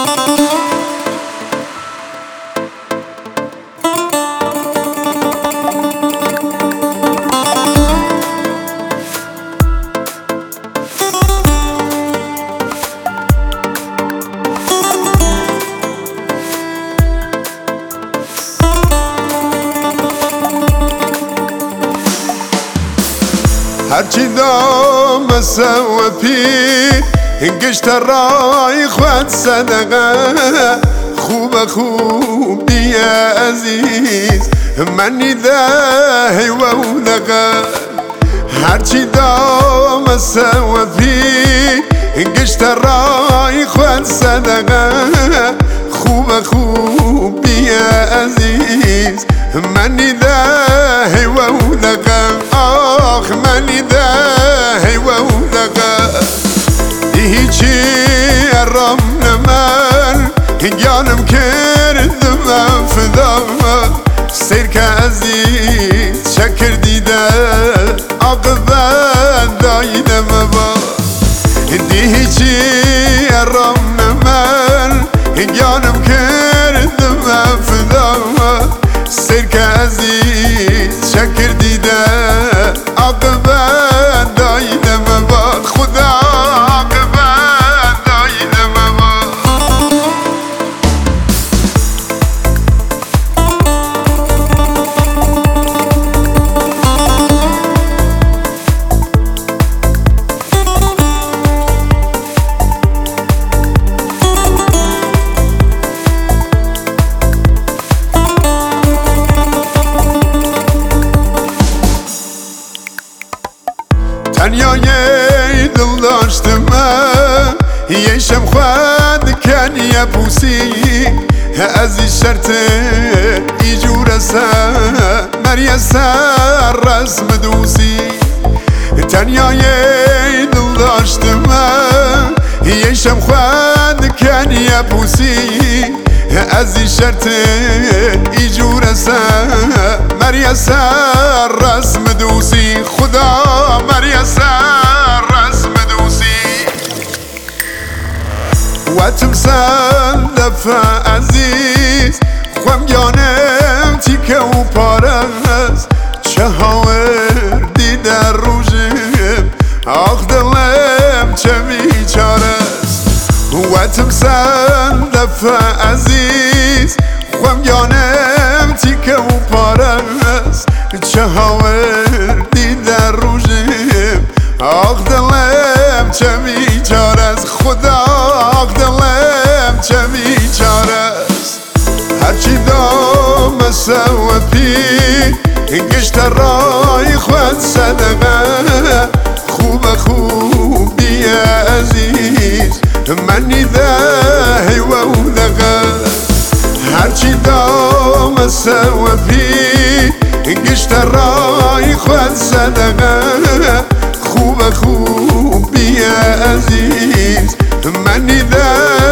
هرچی دام سوى پی انگشت رای خود صدقه خوب بیا عزیز منی ده و دقه هرچی دام سوى پی انگشت رای خود صدقه خوب بیا عزیز منی ده و دقه آخ منی ده و دقه هیچی ارام نمن گانم کردم فدا سیر که عزیز شکر دیده عاقبت دایدم با هیچی ارام نمن گانم کردم فدا سیر که عزیز شکر دیده عاقبت دایدم با خدا تنیا یه دل داشتم یه شم خود کن یه پوسی از این شرط ایجور سر مریه سر رسم دوسی تنیا یه دل داشتم یه شم خود کن یه پوسی از این شرط ایجور سر مریه سر رسم دوسی خدا مریه سر رسم دوسی و تمثال دفع عزیز خمگانم تیکه و پارست چه هاوردی در روژم آخ دلم چه بیچارست و تمثال دفع عزیز خمگانم تیکه و پارست چه هاوردی در روژم آخ دلم چه بیچارست خدا آخ دلم چه بیچارست هرچی دام سوى پی انگشت رای خود صدقه خوب بیا عزیز منی ده و دقه هرچی دام سوى پی انگشت رای خود صدقه خوب بیا عزیز منی ده